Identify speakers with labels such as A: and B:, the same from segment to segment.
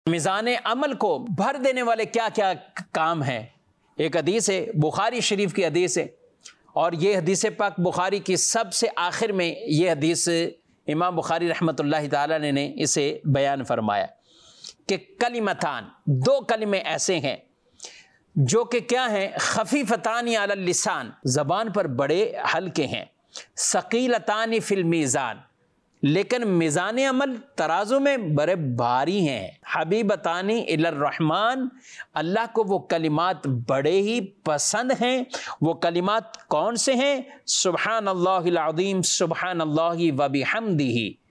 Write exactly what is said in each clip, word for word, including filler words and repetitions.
A: میزان عمل کو بھر دینے والے کیا کیا کام ہیں؟ ایک حدیث ہے، بخاری شریف کی حدیث ہے، اور یہ حدیث پاک بخاری کی سب سے آخر میں یہ حدیث امام بخاری رحمۃ اللہ تعالی نے اسے بیان فرمایا کہ کلمتان، دو کلمے ایسے ہیں جو کہ کیا ہیں؟ خفیفتان علی اللسان، زبان پر بڑے ہلکے ہیں، ثقیلتان فی المیزان، لیکن میزان عمل ترازو میں بڑے بھاری ہیں، حبیبتان الی الرحمن، اللہ کو وہ کلمات بڑے ہی پسند ہیں۔ وہ کلمات کون سے ہیں؟ سبحان اللہ العظیم سبحان اللہ وبحمدہ،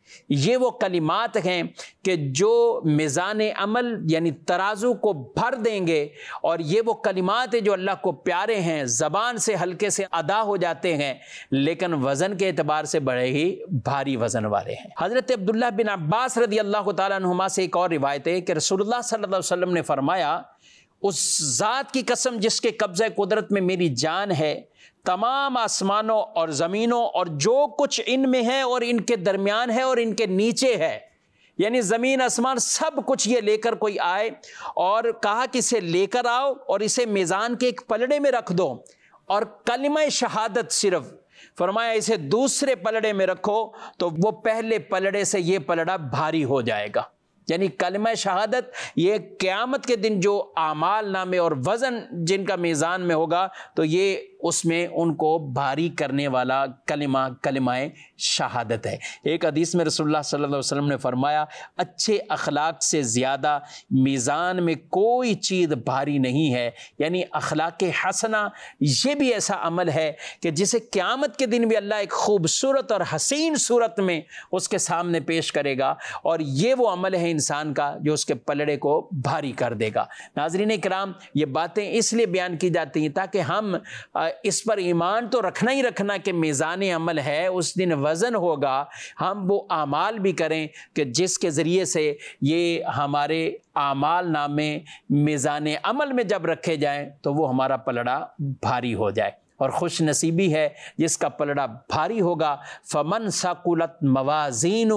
A: یہ وہ کلمات ہیں کہ جو میزان عمل یعنی ترازو کو بھر دیں گے، اور یہ وہ کلمات ہیں جو اللہ کو پیارے ہیں، زبان سے ہلکے سے ادا ہو جاتے ہیں لیکن وزن کے اعتبار سے بڑے ہی بھاری وزن والے ہیں۔ حضرت عبداللہ بن عباس رضی اللہ تعالیٰ عنہما سے ایک اور روایت ہے کہ رسول اللہ صلی اللہ علیہ وسلم نے فرمایا، اس ذات کی قسم جس کے قبضہ قدرت میں میری جان ہے، تمام آسمانوں اور زمینوں اور جو کچھ ان میں ہے اور ان کے درمیان ہے اور ان کے نیچے ہے، یعنی زمین آسمان سب کچھ یہ لے کر کوئی آئے اور کہا کہ اسے لے کر آؤ اور اسے میزان کے ایک پلڑے میں رکھ دو، اور کلمہ شہادت صرف فرمایا اسے دوسرے پلڑے میں رکھو تو وہ پہلے پلڑے سے یہ پلڑا بھاری ہو جائے گا۔ یعنی کلمہ شہادت یہ قیامت کے دن جو اعمال نامے اور وزن جن کا میزان میں ہوگا تو یہ اس میں ان کو بھاری کرنے والا کلمہ کلمہ شہادت ہے۔ ایک حدیث میں رسول اللہ صلی اللہ علیہ وسلم نے فرمایا، اچھے اخلاق سے زیادہ میزان میں کوئی چیز بھاری نہیں ہے، یعنی اخلاق حسنہ یہ بھی ایسا عمل ہے کہ جسے قیامت کے دن بھی اللہ ایک خوبصورت اور حسین صورت میں اس کے سامنے پیش کرے گا، اور یہ وہ عمل ہے انسان کا جو اس کے پلڑے کو بھاری کر دے گا۔ ناظرین کرام، یہ باتیں اس لیے بیان کی جاتی ہیں تاکہ ہم اس پر ایمان تو رکھنا ہی رکھنا کہ میزان عمل ہے، اس دن وزن ہوگا، ہم وہ اعمال بھی کریں کہ جس کے ذریعے سے یہ ہمارے اعمال نامے میزان عمل میں جب رکھے جائیں تو وہ ہمارا پلڑا بھاری ہو جائے۔ اور خوش نصیبی ہے جس کا پلڑا بھاری ہوگا، فمن ثقلت موازینہ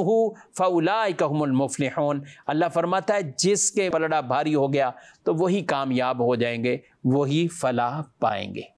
A: فاولئک هم المفلحون، اللہ فرماتا ہے جس کے پلڑا بھاری ہو گیا تو وہی کامیاب ہو جائیں گے، وہی فلاح پائیں گے۔